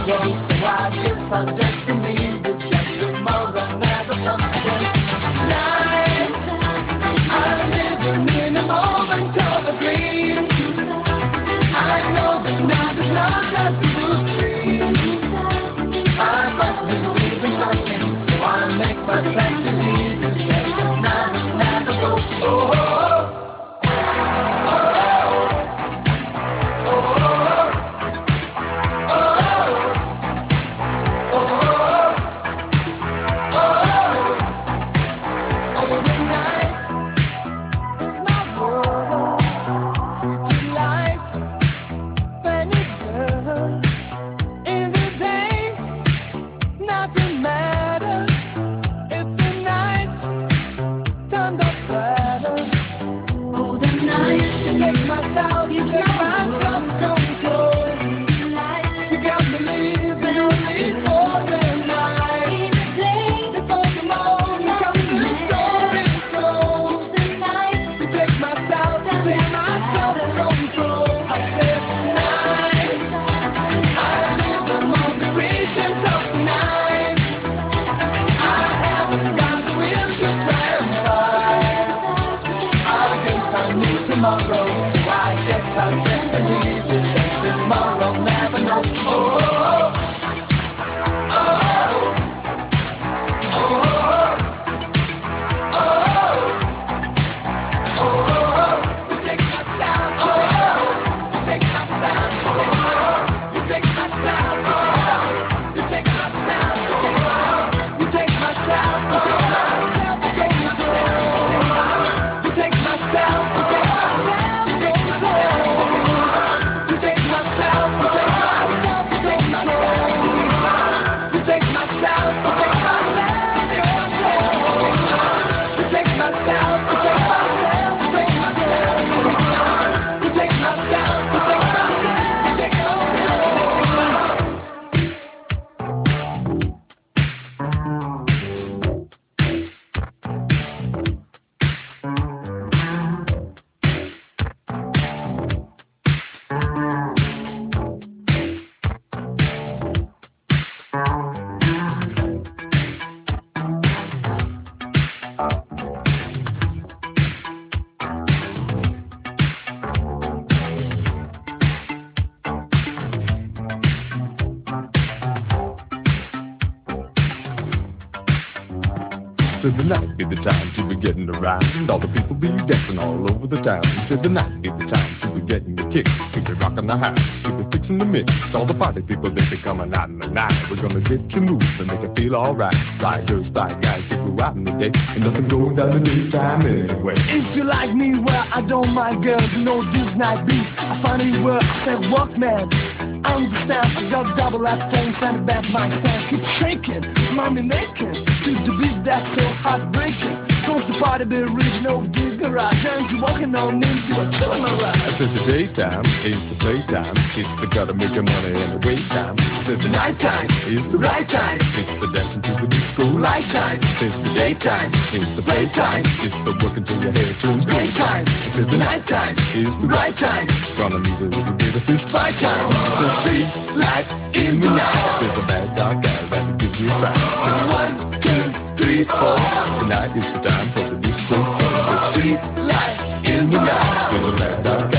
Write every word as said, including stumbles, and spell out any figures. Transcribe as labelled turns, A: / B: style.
A: tomorrow, so I guess I'll just believe it, that tomorrow never comes again. Tonight, I'm living in a moment of a dream. I know that now is not just a good dream. I must believe in something, so I make my plan to leave it, that tonight will never go. Oh, oh, oh. Tomorrow, so I guess I'll just believe it, that tomorrow never knows. Oh, oh, oh, oh, oh, oh, oh, you take my style, oh, you take my style, oh, you take my style, oh, you take my style, oh, you take my style, oh, you take my style, you take my style.
B: Said the night be the time to be getting around. All the people be dancing all over the town. Said the night be the time to be getting the kick, to be rocking the house, to be fixing the mix. All the party people, they be coming out in the night. We're gonna get you moved and make you feel alright. Fly girls, fly guys, people out in the day. Ain't nothing going down in the daytime anyway.
C: If you like me, well, I don't mind, girl. You know this night beat. I finally where I said, walk, man. Understand, I got double at things and a bad mic stand. Keep shaking, mommy naked. To the beat that's so heartbreaking. Cause the party be original, the garage. And you walking on into a killer mirage.
B: I said the daytime is the playtime. It's the gotta make your money in the wait time. I said the nighttime is the right time. It's the dancing to the disco light time. I said the daytime is the playtime. It's the working till your hair turns gray time. I said the nighttime is the right time. Gonna need a little bit of fist fight time. The street light in the night. There's a bad dog guy that gives you a fright. One, two, three, four. Tonight is the time for the disco. The street light in the night. There's a bad dog